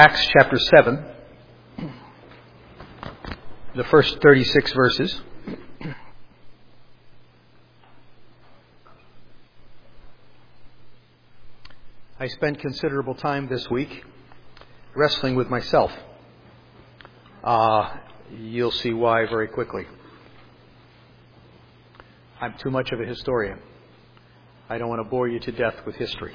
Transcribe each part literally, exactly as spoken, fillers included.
Acts chapter seven, the first thirty-six verses. I spent considerable time this week wrestling with myself. Uh, you'll see why very quickly. I'm too much of a historian. I don't want to bore you to death with history.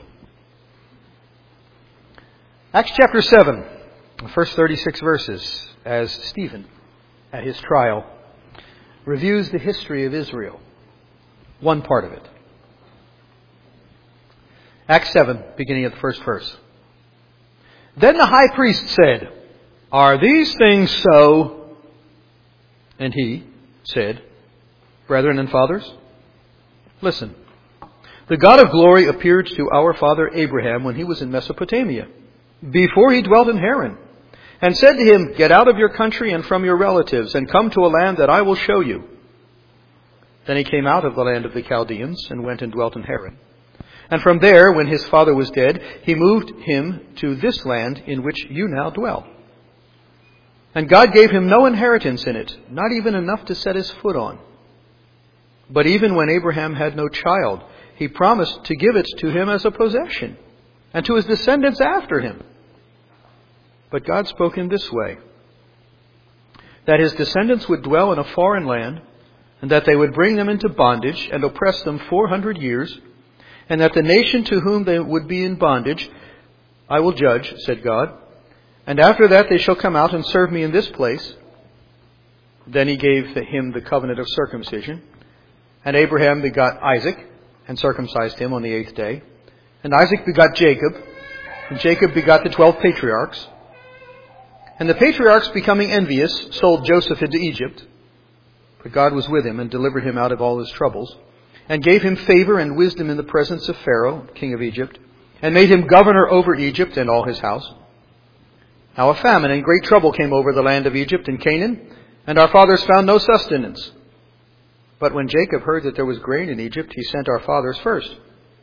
Acts chapter seven, the first thirty-six verses, as Stephen, at his trial, reviews the history of Israel, one part of it. Acts seven, beginning at the first verse. Then the high priest said, "Are these things so?" And he said, "Brethren and fathers, listen. The God of glory appeared to our father Abraham when he was in Mesopotamia, before he dwelt in Haran, and said to him, 'Get out of your country and from your relatives, and come to a land that I will show you.' Then he came out of the land of the Chaldeans, and went and dwelt in Haran. And from there, when his father was dead, he moved him to this land in which you now dwell. And God gave him no inheritance in it, not even enough to set his foot on. But even when Abraham had no child, he promised to give it to him as a possession, and to his descendants after him. But God spoke in this way, that his descendants would dwell in a foreign land, and that they would bring them into bondage and oppress them four hundred years, and that the nation to whom they would be in bondage I will judge, said God, and after that they shall come out and serve me in this place." Then he gave him the covenant of circumcision, and Abraham begot Isaac, and circumcised him on the eighth day. And Isaac begot Jacob, and Jacob begot the twelve patriarchs. And the patriarchs, becoming envious, sold Joseph into Egypt. But God was with him and delivered him out of all his troubles, and gave him favor and wisdom in the presence of Pharaoh, king of Egypt, and made him governor over Egypt and all his house. Now a famine and great trouble came over the land of Egypt and Canaan, and our fathers found no sustenance. But when Jacob heard that there was grain in Egypt, he sent our fathers first.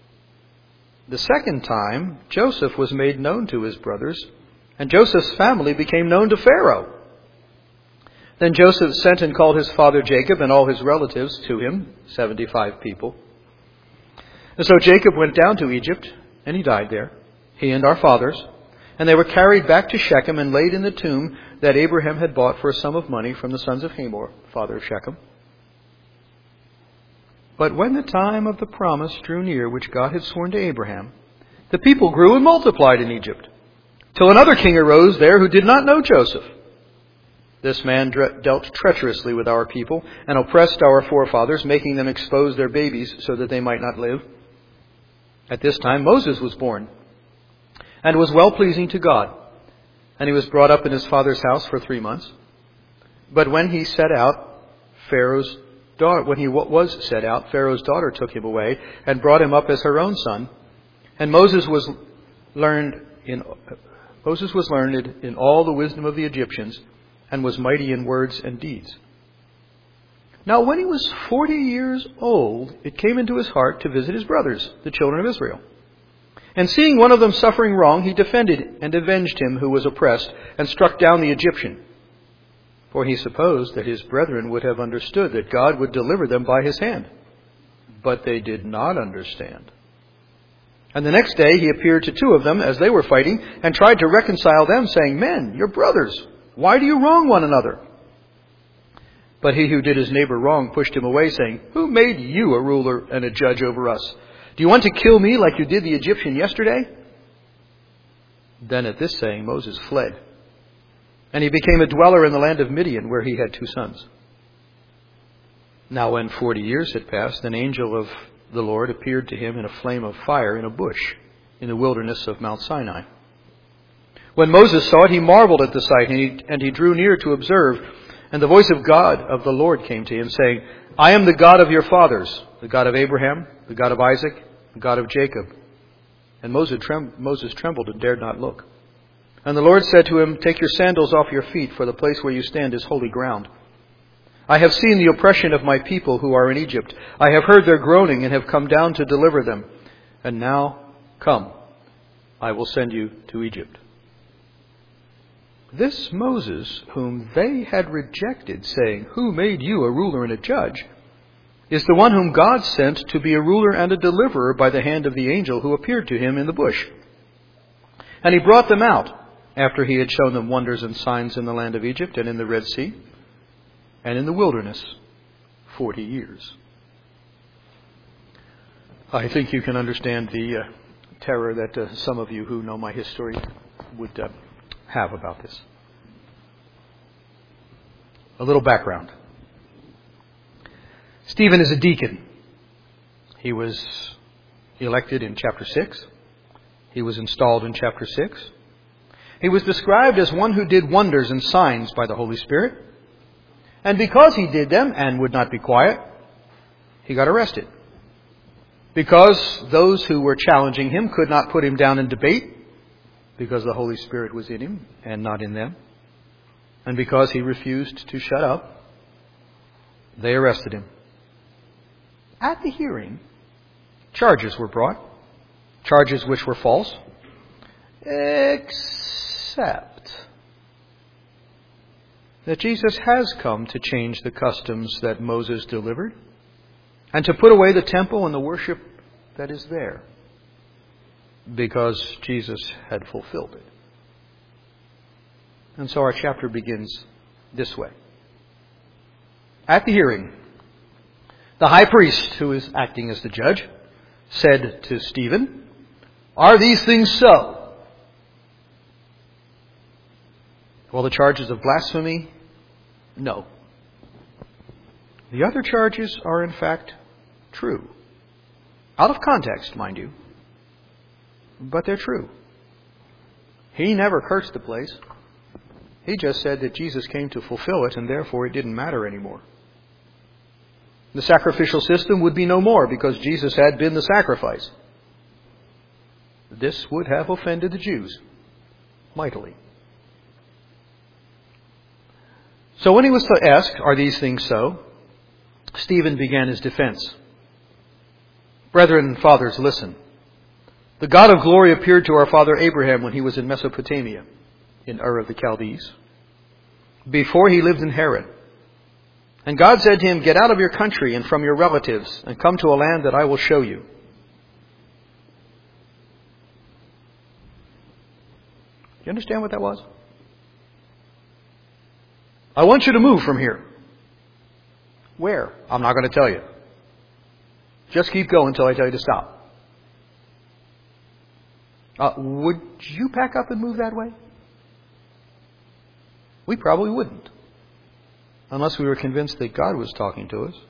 The second time, Joseph was made known to his brothers, and Joseph's family became known to Pharaoh. Then Joseph sent and called his father Jacob and all his relatives to him, seventy-five people. And so Jacob went down to Egypt, and he died there, he and our fathers, and they were carried back to Shechem and laid in the tomb that Abraham had bought for a sum of money from the sons of Hamor, father of Shechem. But when the time of the promise drew near which God had sworn to Abraham, the people grew and multiplied in Egypt, till another king arose there who did not know Joseph. This man dealt treacherously with our people and oppressed our forefathers, making them expose their babies so that they might not live. At this time Moses was born, and was well-pleasing to God, and he was brought up in his father's house for three months. But when he set out, Pharaoh's daughter, when he was set out, Pharaoh's daughter took him away and brought him up as her own son. And Moses was learned in Moses was learned in all the wisdom of the Egyptians, and was mighty in words and deeds. Now when he was forty years old, it came into his heart to visit his brothers, the children of Israel. And seeing one of them suffering wrong, he defended and avenged him who was oppressed, and struck down the Egyptian. For he supposed that his brethren would have understood that God would deliver them by his hand. But they did not understand. And the next day he appeared to two of them as they were fighting, and tried to reconcile them, saying, "Men, you're brothers. Why do you wrong one another?" But he who did his neighbor wrong pushed him away, saying, "Who made you a ruler and a judge over us? Do you want to kill me like you did the Egyptian yesterday?" Then at this saying Moses fled, and he became a dweller in the land of Midian, where he had two sons. Now when forty years had passed, an angel of the Lord appeared to him in a flame of fire in a bush in the wilderness of Mount Sinai. When Moses saw it, he marveled at the sight, and he, and he drew near to observe. And the voice of God, of the Lord, came to him, saying, "I am the God of your fathers, the God of Abraham, the God of Isaac, the God of Jacob." And Moses, trem- Moses trembled and dared not look. And the Lord said to him, "Take your sandals off your feet, for the place where you stand is holy ground. I have seen the oppression of my people who are in Egypt. I have heard their groaning and have come down to deliver them. And now, come, I will send you to Egypt." This Moses, whom they had rejected, saying, Who made you a ruler and a judge? Is the one whom God sent to be a ruler and a deliverer by the hand of the angel who appeared to him in the bush. And he brought them out, after he had shown them wonders and signs in the land of Egypt and in the Red Sea, and in the wilderness, forty years. I think you can understand the uh, terror that uh, some of you who know my history would uh, have about this. A little background. Stephen is a deacon. He was elected in chapter six. He was installed in chapter six. He was described as one who did wonders and signs by the Holy Spirit. And because he did them and would not be quiet, he got arrested. Because those who were challenging him could not put him down in debate, because the Holy Spirit was in him and not in them, and because he refused to shut up, they arrested him. At the hearing, charges were brought, charges which were false, except that Jesus has come to change the customs that Moses delivered, and to put away the temple and the worship that is there, because Jesus had fulfilled it. And so our chapter begins this way. At the hearing, the high priest, who is acting as the judge, said to Stephen, Are these things so? Well, the charges of blasphemy, no. The other charges are in fact true. Out of context, mind you. But they're true. He never cursed the place. He just said that Jesus came to fulfill it, and therefore it didn't matter anymore. The sacrificial system would be no more because Jesus had been the sacrifice. This would have offended the Jews mightily. So when he was asked, Are these things so? Stephen began his defense. Brethren and fathers, listen. The God of glory appeared to our father Abraham when he was in Mesopotamia, in Ur of the Chaldees, before he lived in Haran. And God said to him, Get out of your country and from your relatives, and come to a land that I will show you. You understand what that was? I want you to move from here. Where? I'm not going to tell you. Just keep going until I tell you to stop. Uh, would you pack up and move that way? We probably wouldn't. Unless we were convinced that God was talking to us.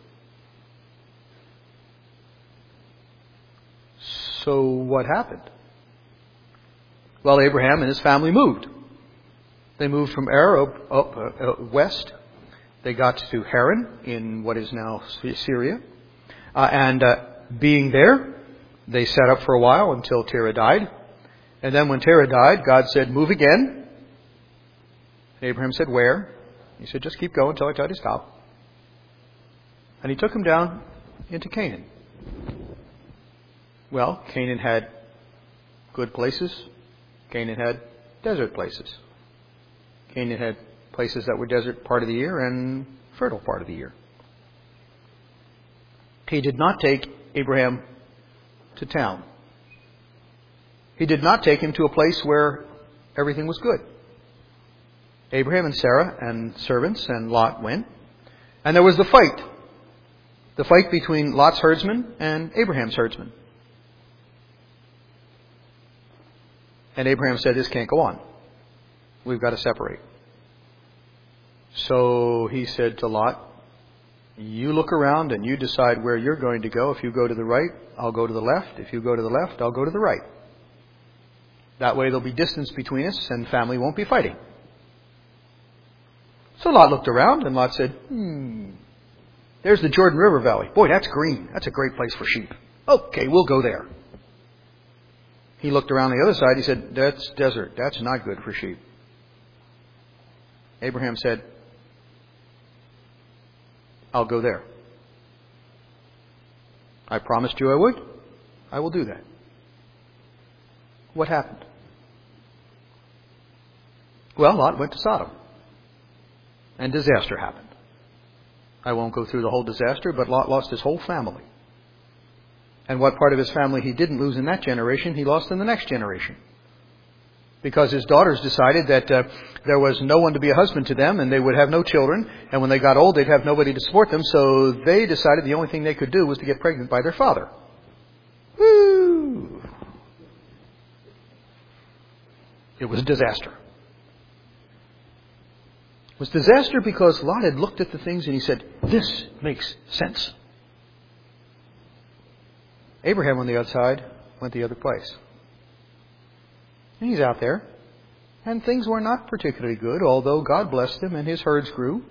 So what happened? Well, Abraham and his family moved. They moved from Ur up, up uh, west. They got to Haran in what is now Syria. Uh, and uh, being there, they sat up for a while until Terah died. And then when Terah died, God said, Move again. Abraham said, Where? He said, Just keep going until I tell you to stop. And he took him down into Canaan. Well, Canaan had good places. Canaan had desert places. Canaan had places that were desert part of the year and fertile part of the year. He did not take Abraham to town. He did not take him to a place where everything was good. Abraham and Sarah and servants and Lot went. And there was the fight. The fight between Lot's herdsmen and Abraham's herdsmen. And Abraham said, This can't go on. We've got to separate. So he said to Lot, You look around and you decide where you're going to go. If you go to the right, I'll go to the left. If you go to the left, I'll go to the right. That way there'll be distance between us and family won't be fighting. So Lot looked around and Lot said, Hmm, there's the Jordan River Valley. Boy, that's green. That's a great place for sheep. Okay, we'll go there. He looked around the other side. He said, That's desert. That's not good for sheep. Abraham said, I'll go there. I promised you I would. I will do that. What happened? Well, Lot went to Sodom. And disaster happened. I won't go through the whole disaster, but Lot lost his whole family. And what part of his family he didn't lose in that generation, he lost in the next generation. Because his daughters decided that uh, there was no one to be a husband to them, and they would have no children, and when they got old, they'd have nobody to support them, so they decided the only thing they could do was to get pregnant by their father. Woo! It was a disaster. It was a disaster because Lot had looked at the things and he said, this makes sense. Abraham, on the other side, went the other place. And he's out there. And things were not particularly good, although God blessed him and his herds grew.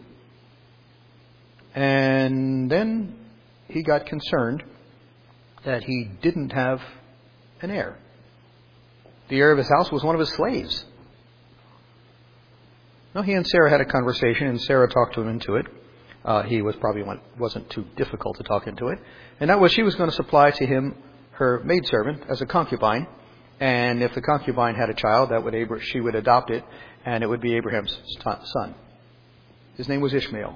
And then he got concerned that he didn't have an heir. The heir of his house was one of his slaves. Well, he and Sarah had a conversation, and Sarah talked him into it. Uh, he was probably one, wasn't too difficult to talk into it. And that was she was going to supply to him her maidservant as a concubine. And if the concubine had a child, that would Abra- she would adopt it, and it would be Abraham's son. His name was Ishmael.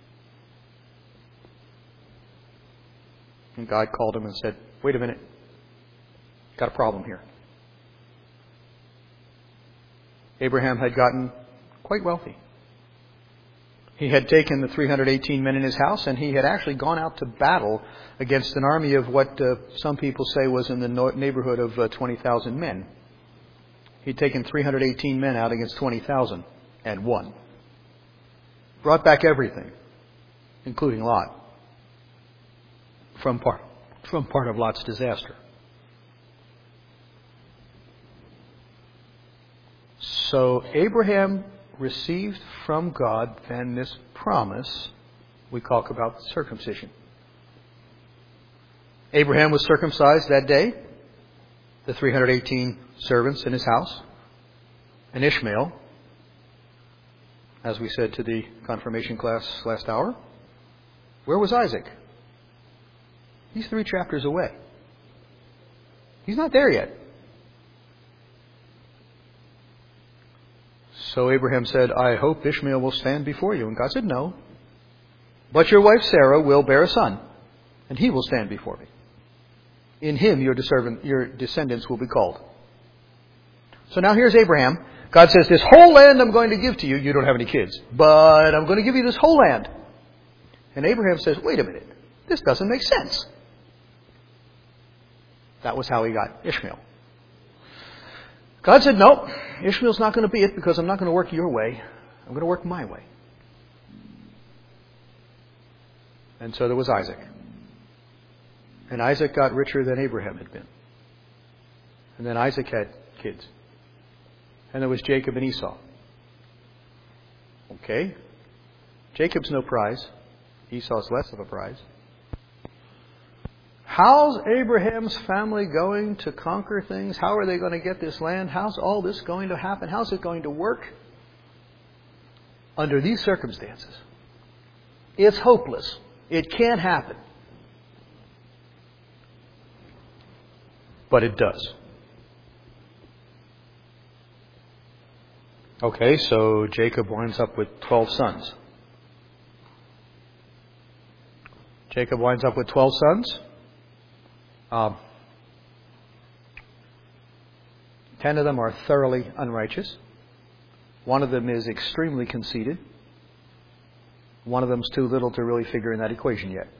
And God called him and said, wait a minute. Got a problem here. Abraham had gotten quite wealthy. He had taken the three hundred eighteen men in his house, and he had actually gone out to battle against an army of what uh, some people say was in the no- neighborhood of uh, twenty thousand men. He'd taken three hundred eighteen men out against twenty thousand and won. Brought back everything, including Lot, from part, from part of Lot's disaster. So Abraham received from God then this promise we talk about circumcision. Abraham was circumcised that day, the three hundred eighteen servants in his house, and Ishmael, as we said to the confirmation class last hour. Where was Isaac? He's three chapters away. He's not there yet. So Abraham said, I hope Ishmael will stand before you. And God said, no. But your wife Sarah will bear a son, and he will stand before me. In him your, your descendants will be called. So now here's Abraham. God says, this whole land I'm going to give to you. You don't have any kids, but I'm going to give you this whole land. And Abraham says, wait a minute. This doesn't make sense. That was how he got Ishmael. God said, no, Ishmael's not going to be it because I'm not going to work your way. I'm going to work my way. And so there was Isaac. And Isaac got richer than Abraham had been. And then Isaac had kids. And there was Jacob and Esau. Okay. Jacob's no prize. Esau's less of a prize. How's Abraham's family going to conquer things? How are they going to get this land? How's all this going to happen? How's it going to work? Under these circumstances, it's hopeless. It can't happen. But it does. Okay, so Jacob winds up with twelve sons. Jacob winds up with twelve sons. Um, ten of them are thoroughly unrighteous. One of them is extremely conceited. One of them's too little to really figure in that equation yet.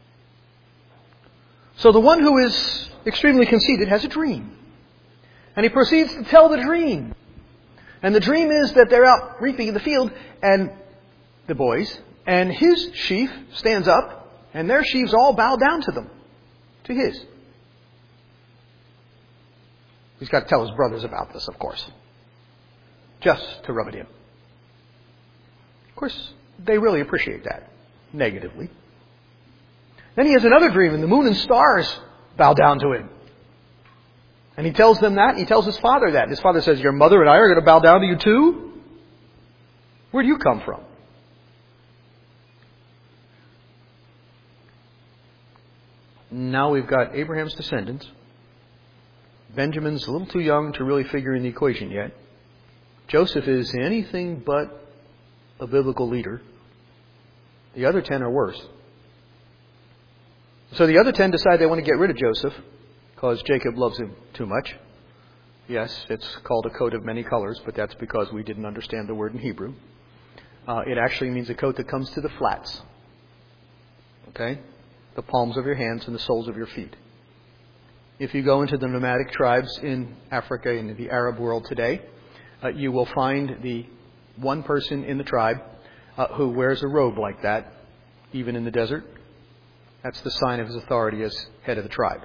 So the one who is extremely conceited has a dream. And he proceeds to tell the dream. And the dream is that they're out reaping in the field, and the boys, and his sheaf stands up, and their sheaves all bow down to them, to his. He's got to tell his brothers about this, of course. Just to rub it in. Of course, they really appreciate that. Negatively. Then he has another dream, and the moon and stars bow down to him. And he tells them that. He tells his father that. His father says, your mother and I are going to bow down to you too? Where do you come from? Now we've got Abraham's descendants. Benjamin's a little too young to really figure in the equation yet. Joseph is anything but a biblical leader. The other ten are worse. So the other ten decide they want to get rid of Joseph because Jacob loves him too much. Yes, it's called a coat of many colors, but that's because we didn't understand the word in Hebrew. Uh, it actually means a coat that comes to the flats. Okay? The palms of your hands and the soles of your feet. If you go into the nomadic tribes in Africa and in the Arab world today, uh, you will find the one person in the tribe uh, who wears a robe like that, even in the desert. That's the sign of his authority as head of the tribe.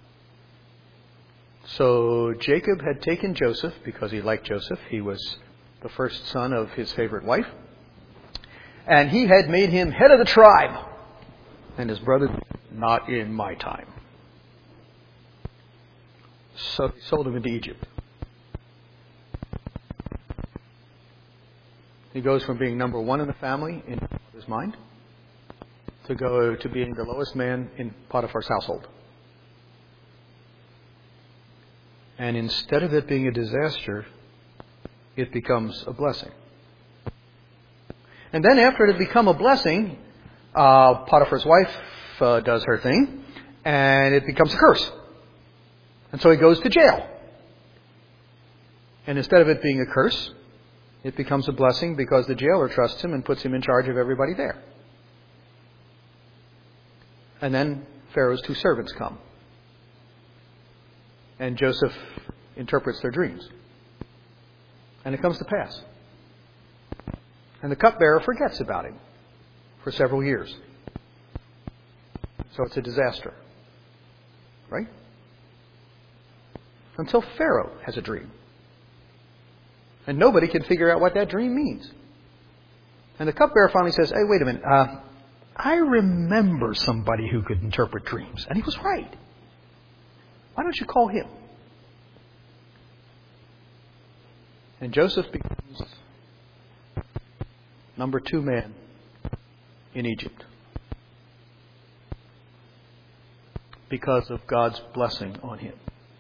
So Jacob had taken Joseph because he liked Joseph. He was the first son of his favorite wife. And he had made him head of the tribe. And his brother, not in my time. So he sold him into Egypt. He goes from being number one in the family in his mind to go to being the lowest man in Potiphar's household. And instead of it being a disaster, it becomes a blessing. And then after it had become a blessing, uh, Potiphar's wife uh, does her thing, and it becomes a curse. And so he goes to jail. And instead of it being a curse, it becomes a blessing because the jailer trusts him and puts him in charge of everybody there. And then Pharaoh's two servants come. And Joseph interprets their dreams. And it comes to pass. And the cupbearer forgets about him for several years. So it's a disaster. Right? Until Pharaoh has a dream. And nobody can figure out what that dream means. And the cupbearer finally says, hey, wait a minute. Uh, I remember somebody who could interpret dreams. And he was right. Why don't you call him? And Joseph becomes number two man in Egypt. Because of God's blessing on him.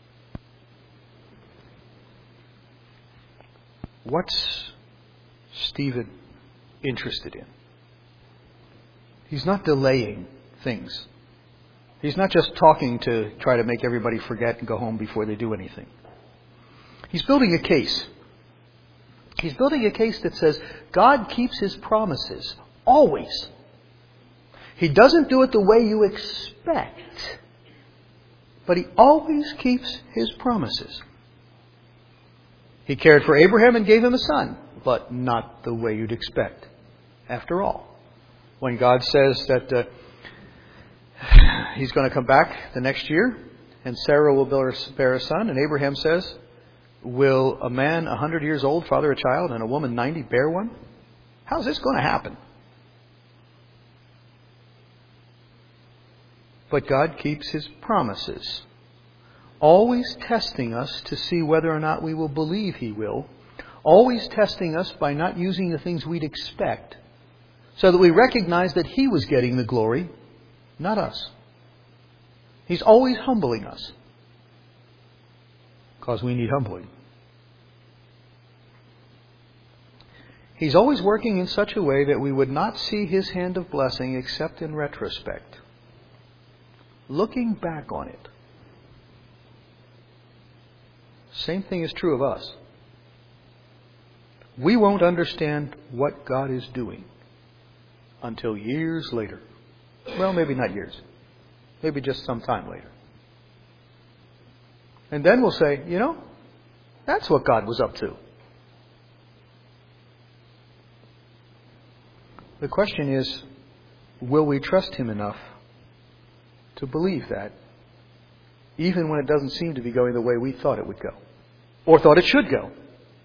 What's Stephen interested in? He's not delaying things. He's not just talking to try to make everybody forget and go home before they do anything. He's building a case. He's building a case that says God keeps His promises, always. He doesn't do it the way you expect, but He always keeps His promises. He cared for Abraham and gave him a son, but not the way you'd expect. After all, when God says that uh, He's going to come back the next year, and Sarah will bear a son, and Abraham says, will a man a hundred years old father a child, and a woman ninety bear one? How's this going to happen? But God keeps His promises, always testing us to see whether or not we will believe He will, always testing us by not using the things we'd expect, so that we recognize that He was getting the glory, not us. He's always humbling us, because we need humbling. He's always working in such a way that we would not see His hand of blessing except in retrospect, looking back on it. Same thing is true of us. We won't understand what God is doing until years later. Well, maybe not years. Maybe just some time later. And then we'll say, you know, that's what God was up to. The question is, will we trust Him enough to believe that, even when it doesn't seem to be going the way we thought it would go, or thought it should go?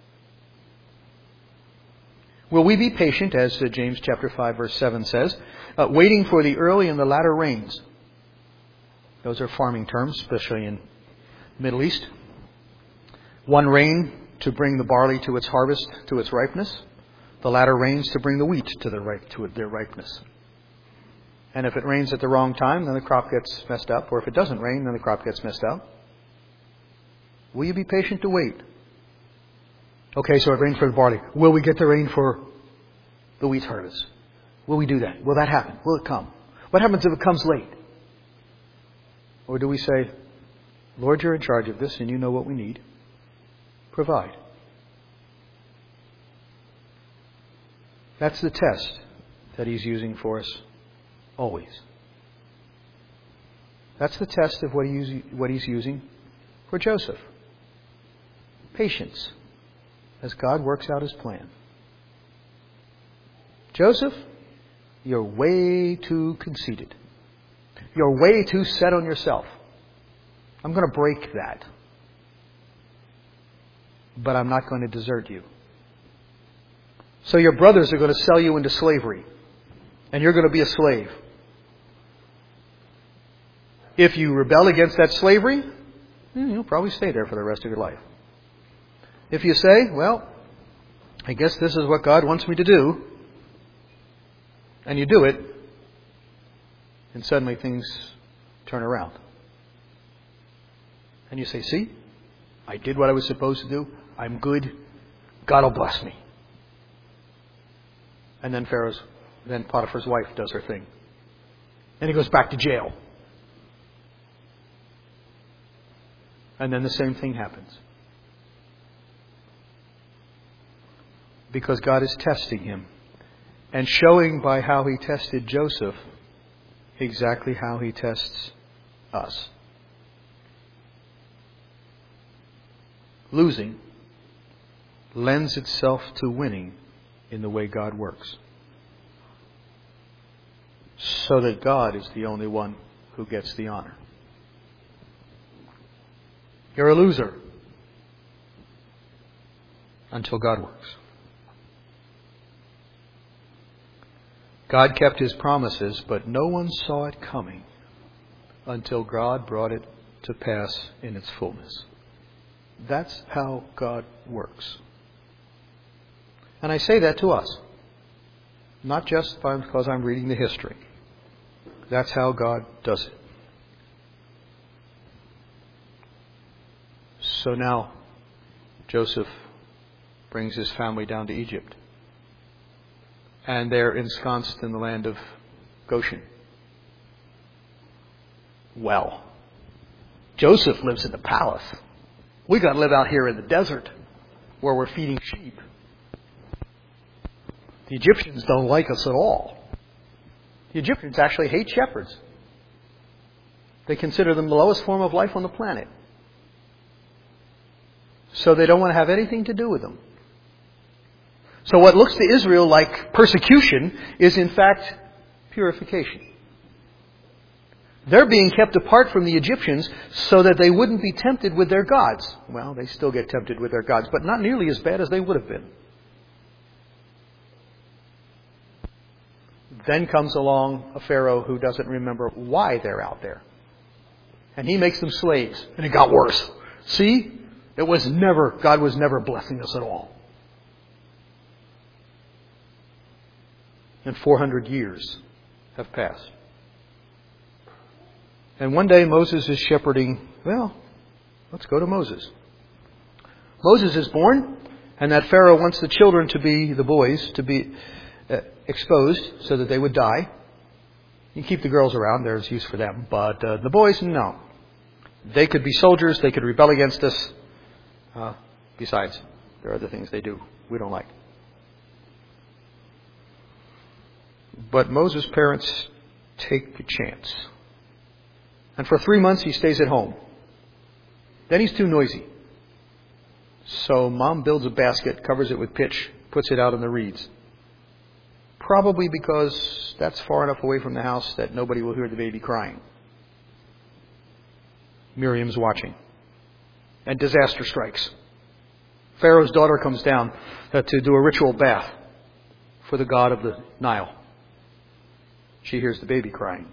Will we be patient, as uh, James chapter five verse seven says, uh, waiting for the early and the latter rains? Those are farming terms, especially in the Middle East. One rain to bring the barley to its harvest, to its ripeness. The latter rains to bring the wheat to their, ripe, to their ripeness. And if it rains at the wrong time, then the crop gets messed up. Or if it doesn't rain, then the crop gets messed up. Will you be patient to wait? Okay, so it rained for the barley. Will we get the rain for the wheat harvest? Will we do that? Will that happen? Will it come? What happens if it comes late? Or do we say, Lord, you're in charge of this and you know what we need. Provide. That's the test that He's using for us always. That's the test of what, he, what He's using for Joseph. Patience as God works out His plan. Joseph, you're way too conceited. You're way too set on yourself. I'm going to break that. But I'm not going to desert you. So your brothers are going to sell you into slavery. And you're going to be a slave. If you rebel against that slavery, you'll probably stay there for the rest of your life. If you say, well, I guess this is what God wants me to do, and you do it, and suddenly things turn around. And you say, see, I did what I was supposed to do. I'm good. God will bless me. And then Pharaoh's, then Potiphar's wife does her thing. And he goes back to jail. And then the same thing happens. Because God is testing him. And showing by how He tested Joseph exactly how He tests us. Losing lends itself to winning in the way God works. So that God is the only one who gets the honor. You're a loser until God works. God kept His promises, but no one saw it coming until God brought it to pass in its fullness. That's how God works. And I say that to us, not just because I'm reading the history. That's how God does it. So now Joseph brings his family down to Egypt. And they're ensconced in the land of Goshen. Well, Joseph lives in the palace. We got to live out here in the desert where we're feeding sheep. The Egyptians don't like us at all. The Egyptians actually hate shepherds. They consider them the lowest form of life on the planet. So they don't want to have anything to do with them. So what looks to Israel like persecution is in fact purification. They're being kept apart from the Egyptians so that they wouldn't be tempted with their gods. Well, they still get tempted with their gods, but not nearly as bad as they would have been. Then comes along a Pharaoh who doesn't remember why they're out there. And he makes them slaves. And it got worse. See? It was never, God was never blessing us at all. And four hundred years have passed. And one day Moses is shepherding. Well, let's go to Moses. Moses is born, and that Pharaoh wants the children to be, the boys, to be uh, exposed so that they would die. You keep the girls around, there's use for them. But uh, the boys, no. They could be soldiers, they could rebel against us. Uh, besides, there are other things they do we don't like. But Moses' parents take a chance. And for three months he stays at home. Then he's too noisy. So mom builds a basket, covers it with pitch, puts it out in the reeds. Probably because that's far enough away from the house that nobody will hear the baby crying. Miriam's watching. And disaster strikes. Pharaoh's daughter comes down uh, to do a ritual bath for the god of the Nile. She hears the baby crying.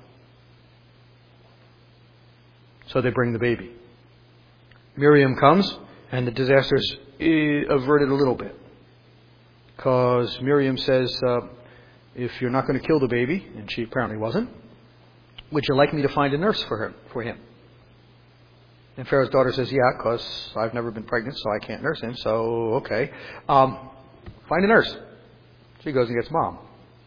So they bring the baby. Miriam comes, and the disaster's averted a little bit. Because Miriam says, uh, if you're not going to kill the baby, and she apparently wasn't, would you like me to find a nurse for her, for him? And Pharaoh's daughter says, yeah, because I've never been pregnant, so I can't nurse him. So, okay. Um, find a nurse. She goes and gets mom.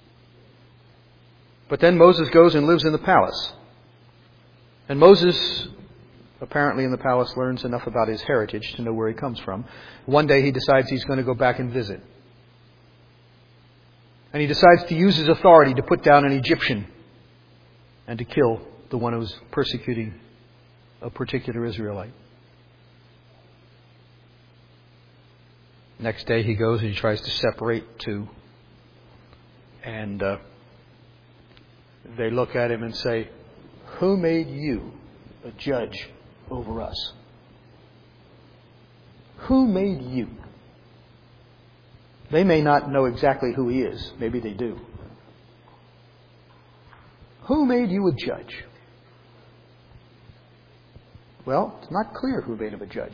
But then Moses goes and lives in the palace. And Moses, apparently in the palace, learns enough about his heritage to know where he comes from. One day he decides he's going to go back and visit. And he decides to use his authority to put down an Egyptian and to kill the one who was persecuting a particular Israelite. Next day he goes and he tries to separate two. And uh, they look at him and say, who made you a judge over us? Who made you? They may not know exactly who he is. Maybe they do. Who made you a judge? Well, it's not clear who made him a judge.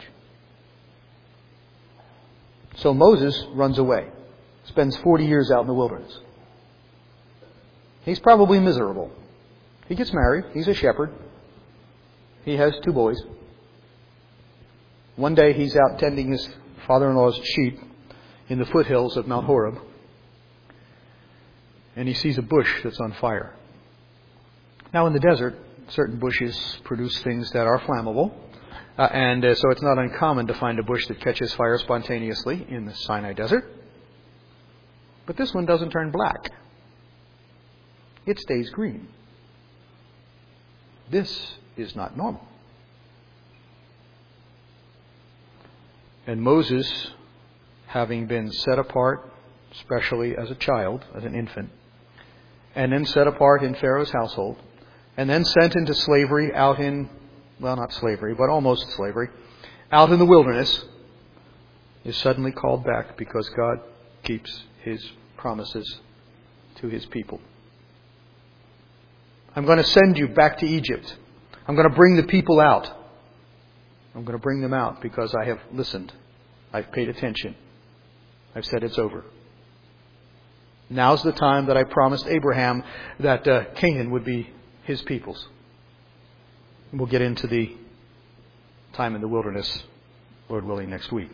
So Moses runs away. Spends forty years out in the wilderness. He's probably miserable. He gets married. He's a shepherd. He has two boys. One day he's out tending his father-in-law's sheep in the foothills of Mount Horeb. And he sees a bush that's on fire. Now in the desert, certain bushes produce things that are flammable. Uh, and uh, so it's not uncommon to find a bush that catches fire spontaneously in the Sinai desert. But this one doesn't turn black. It stays green. This is not normal. And Moses, having been set apart, especially as a child, as an infant, and then set apart in Pharaoh's household, and then sent into slavery out in, well, not slavery, but almost slavery, out in the wilderness, is suddenly called back because God keeps His promises to His people. I'm going to send you back to Egypt. I'm going to bring the people out. I'm going to bring them out because I have listened. I've paid attention. I've said it's over. Now's the time that I promised Abraham that uh, Canaan would be his peoples. We'll get into the time in the wilderness, Lord willing, next week.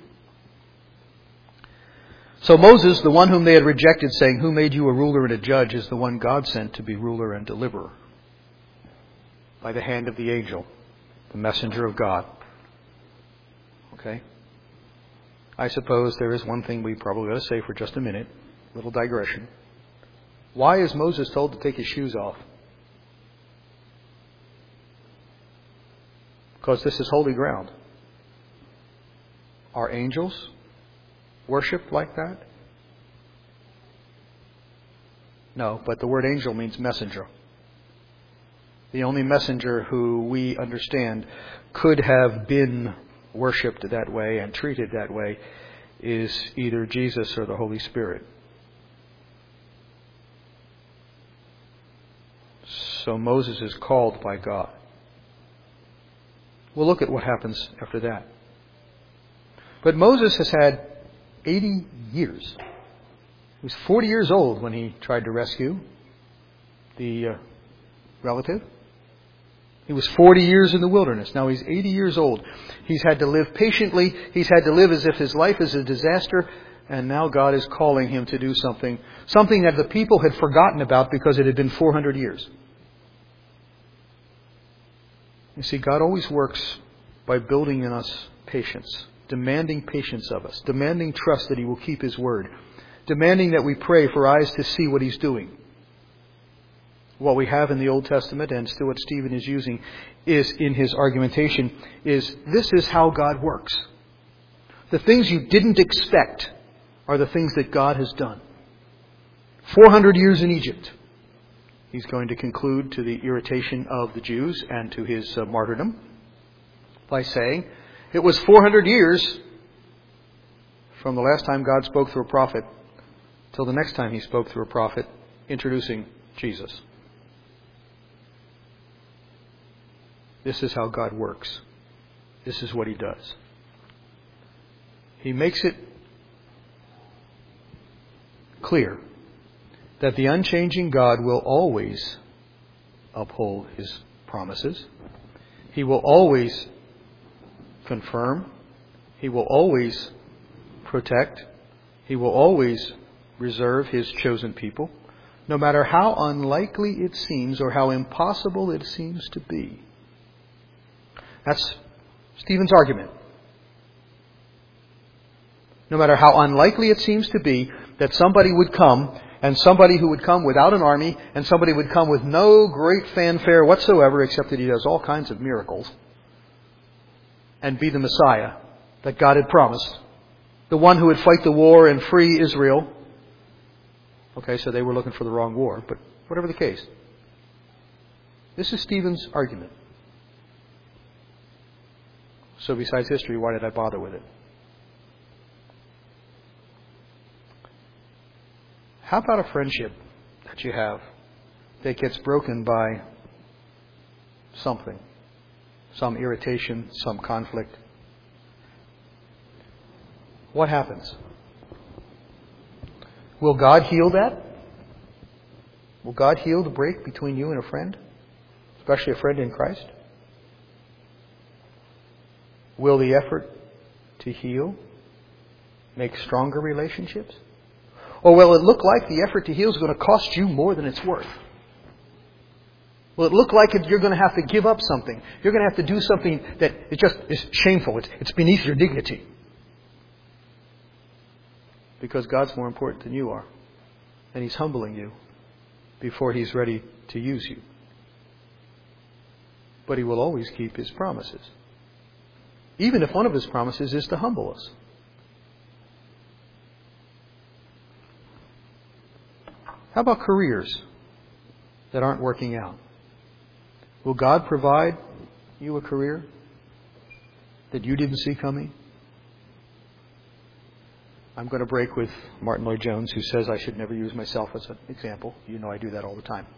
So Moses, the one whom they had rejected, saying, who made you a ruler and a judge, is the one God sent to be ruler and deliverer by the hand of the angel, the messenger of God. Okay? I suppose there is one thing we probably ought to say for just a minute. A little digression. Why is Moses told to take his shoes off? Because this is holy ground. Are angels worshipped like that? No, but the word angel means messenger. The only messenger who we understand could have been worshipped that way and treated that way is either Jesus or the Holy Spirit. So Moses is called by God. We'll look at what happens after that. But Moses has had eighty years. He was forty years old when he tried to rescue the uh, relative. He was forty years in the wilderness. Now he's eighty years old. He's had to live patiently. He's had to live as if his life is a disaster. And now God is calling him to do something. Something that the people had forgotten about because it had been four hundred years. You see, God always works by building in us patience. Demanding patience of us. Demanding trust that He will keep His word. Demanding that we pray for eyes to see what He's doing. What we have in the Old Testament, and still what Stephen is using is in his argumentation, is this is how God works. The things you didn't expect are the things that God has done. four hundred years in Egypt. He's going to conclude to the irritation of the Jews and to his uh, martyrdom by saying, it was four hundred years from the last time God spoke through a prophet till the next time He spoke through a prophet introducing Jesus. This is how God works. This is what He does. He makes it clear that the unchanging God will always uphold His promises. He will always confirm. He will always protect. He will always reserve His chosen people, no matter how unlikely it seems or how impossible it seems to be. That's Stephen's argument. No matter how unlikely it seems to be that somebody would come, and somebody who would come without an army, and somebody would come with no great fanfare whatsoever, except that he does all kinds of miracles, and be the Messiah that God had promised, the one who would fight the war and free Israel. Okay, so they were looking for the wrong war, but whatever the case. This is Stephen's argument. So besides history, why did I bother with it? How about a friendship that you have that gets broken by something, some irritation, some conflict? What happens? Will God heal that? Will God heal the break between you and a friend, especially a friend in Christ? Will the effort to heal make stronger relationships? Or will it look like the effort to heal is going to cost you more than it's worth? Will it look like you're going to have to give up something? You're going to have to do something that is just is shameful. It's, it's beneath your dignity. Because God's more important than you are. And He's humbling you before He's ready to use you. But He will always keep His promises. Even if one of His promises is to humble us. How about careers that aren't working out? Will God provide you a career that you didn't see coming? I'm going to break with Martin Lloyd-Jones, who says I should never use myself as an example. You know I do that all the time.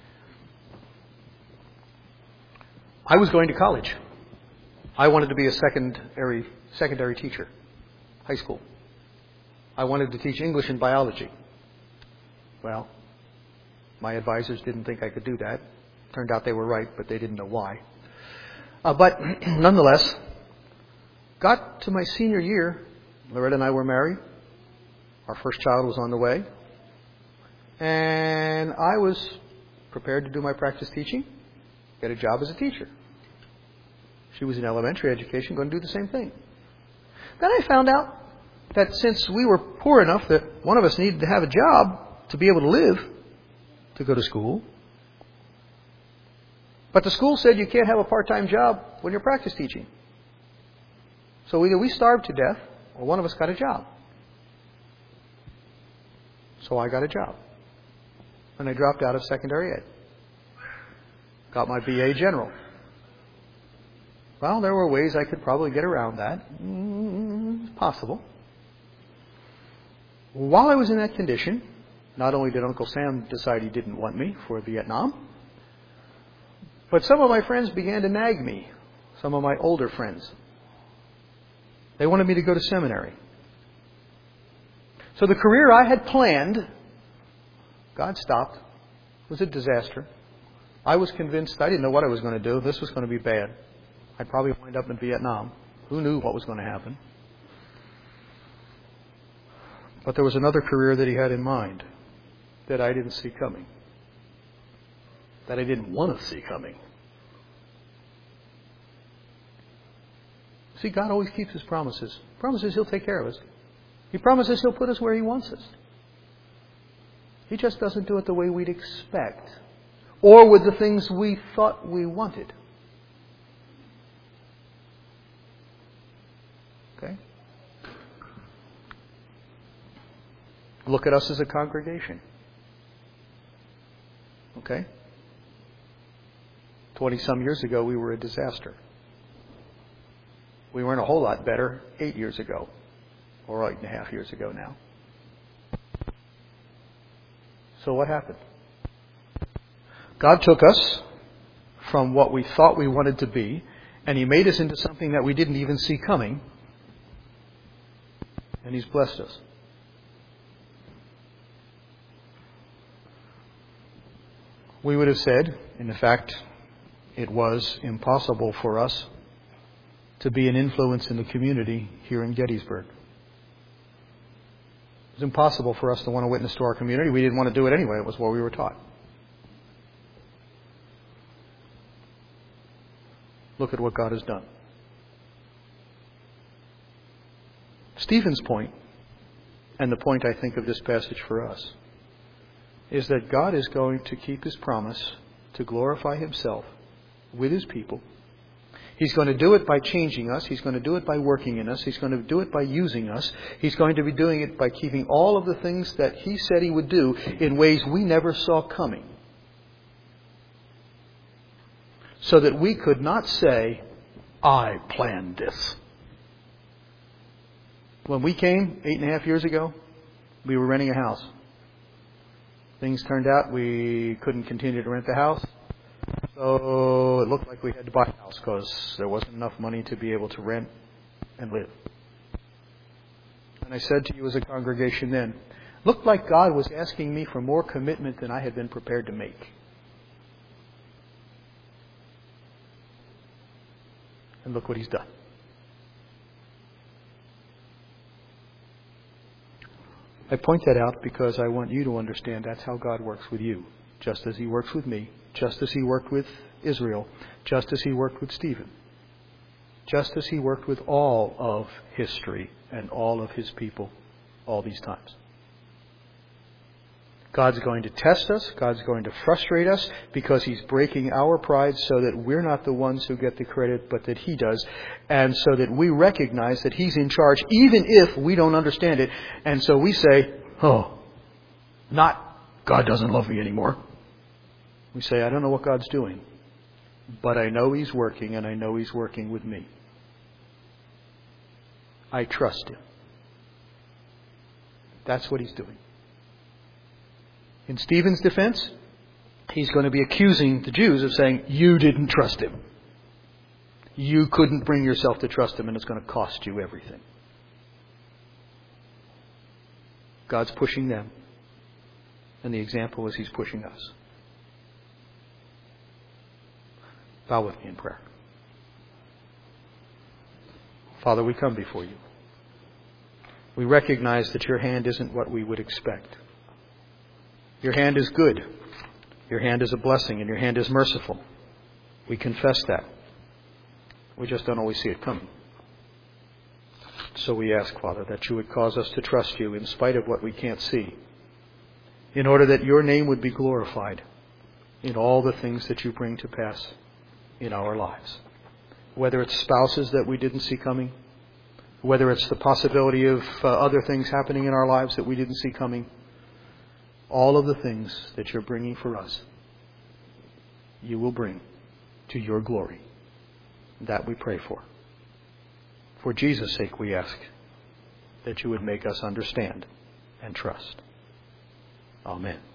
I was going to college. I wanted to be a secondary secondary teacher, high school. I wanted to teach English and biology. Well, my advisors didn't think I could do that. Turned out they were right, but they didn't know why. Uh, but nonetheless, got to my senior year. Loretta and I were married. Our first child was on the way. And I was prepared to do my practice teaching, get a job as a teacher. She was in elementary education, going to do the same thing. Then I found out that since we were poor enough that one of us needed to have a job to be able to live, to go to school. But the school said you can't have a part-time job when you're practice teaching. So either we starved to death or one of us got a job. So I got a job. And I dropped out of secondary ed. Got my B A General. Well, there were ways I could probably get around that. Mm, it's possible. While I was in that condition, not only did Uncle Sam decide he didn't want me for Vietnam, but some of my friends began to nag me, some of my older friends. They wanted me to go to seminary. So the career I had planned, God stopped. It was a disaster. I was convinced I didn't know what I was going to do. This was going to be bad. I'd probably wind up in Vietnam. Who knew what was going to happen? But there was another career that He had in mind that I didn't see coming. That I didn't want to see coming. See, God always keeps His promises. He promises He'll take care of us. He promises He'll put us where He wants us. He just doesn't do it the way we'd expect. Or with the things we thought we wanted. Okay? Look at us as a congregation. Okay? Twenty-some years ago, we were a disaster. We weren't a whole lot better eight years ago, or eight and a half years ago now. So what happened? God took us from what we thought we wanted to be, and He made us into something that we didn't even see coming, and He's blessed us. We would have said, in fact, it was impossible for us to be an influence in the community here in Gettysburg. It was impossible for us to want to witness to our community. We didn't want to do it anyway. It was what we were taught. Look at what God has done. Stephen's point, and the point I think of this passage for us, is that God is going to keep His promise to glorify Himself with His people. He's going to do it by changing us. He's going to do it by working in us. He's going to do it by using us. He's going to be doing it by keeping all of the things that He said He would do in ways we never saw coming. So that we could not say, I planned this. When we came eight and a half years ago, we were renting a house. Things turned out we couldn't continue to rent the house. So it looked like we had to buy a house because there wasn't enough money to be able to rent and live. And I said to you as a congregation then, looked like God was asking me for more commitment than I had been prepared to make. And look what He's done. I point that out because I want you to understand that's how God works with you. Just as He works with me. Just as He worked with Israel. Just as He worked with Stephen. Just as He worked with all of history and all of His people all these times. God's going to test us. God's going to frustrate us because He's breaking our pride so that we're not the ones who get the credit, but that He does. And so that we recognize that He's in charge, even if we don't understand it. And so we say, oh, not God doesn't love me anymore. We say, I don't know what God's doing, but I know He's working, and I know He's working with me. I trust Him. That's what He's doing. In Stephen's defense, he's going to be accusing the Jews of saying, you didn't trust Him. You couldn't bring yourself to trust Him, and it's going to cost you everything. God's pushing them, and the example is He's pushing us. Bow with me in prayer. Father, we come before You. We recognize that Your hand isn't what we would expect. Your hand is good. Your hand is a blessing, and Your hand is merciful. We confess that. We just don't always see it coming. So we ask, Father, that You would cause us to trust You in spite of what we can't see, in order that Your name would be glorified in all the things that You bring to pass in our lives. Whether it's spouses that we didn't see coming, whether it's the possibility of uh, other things happening in our lives that we didn't see coming, all of the things that You're bringing for us, You will bring to Your glory. That we pray for. For Jesus' sake we ask that You would make us understand and trust. Amen.